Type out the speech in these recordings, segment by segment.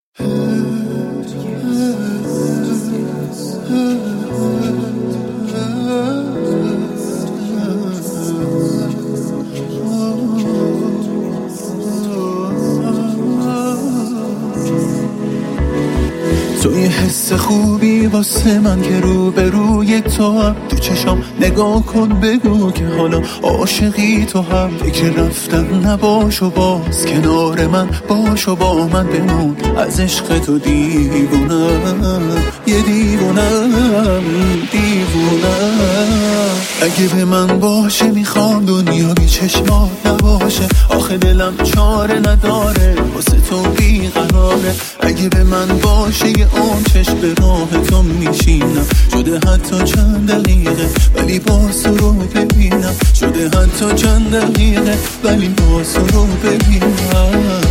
تو یه حس خوبی واسه من که رو به روی تو هم، تو چشام نگاه کن بگو که حالا عاشقی تو هم. فکر رفتن نباش و باز کنار من باش و با من بمون. از عشق تو دیوونم، یه دیوونم. اگه به من باشه میخوام دنیا بی چشمات نباشه. آخه دلم چاره نداره واسه تو بیقراره. اگه به من باشه یه اون چشم به راه تو میشینم. شده حتی چند دقیقه ولی باز تو رو ببینم. شده حتی چند دقیقه ولی باز تو رو ببینم.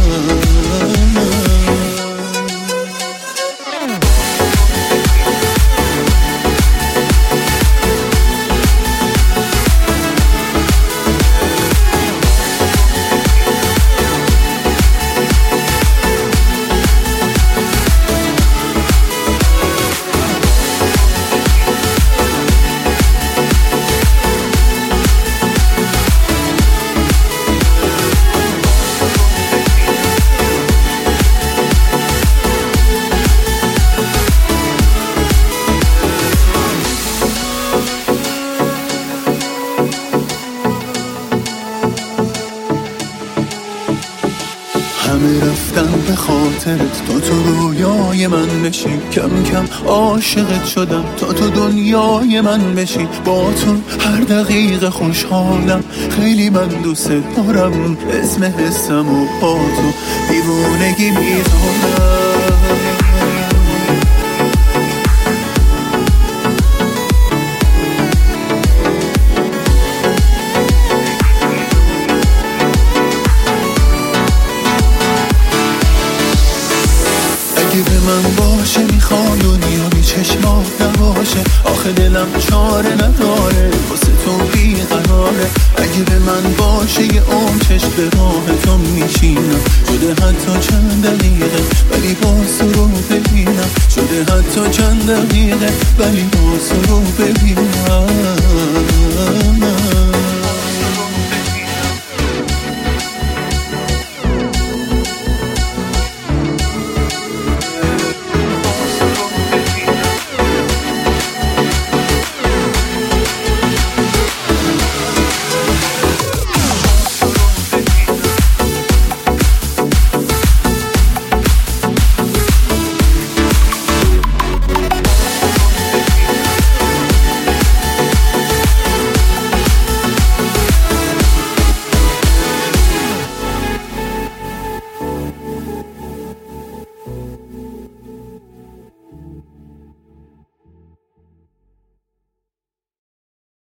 همه رفتن به خاطرت تا تو رویای من بشی. کم کم عاشقت شدم تا تو دنیای من بشی. با تو هر دقیقه خوشحالم، خیلی من دوست دارم. اسم حسم و با تو دیوونگی میدونم. اگه به من باشه میخوام دنیا بی چشمات نباشه. آخه دلم چاره نداره واسه تو بیقراره. اگه به من باشه یه اون چشم به راه تو میشینم. شده حتی چند دقیقه ولی باز تو رو ببینم. شده حتی چند دقیقه ولی باز تو رو ببینم.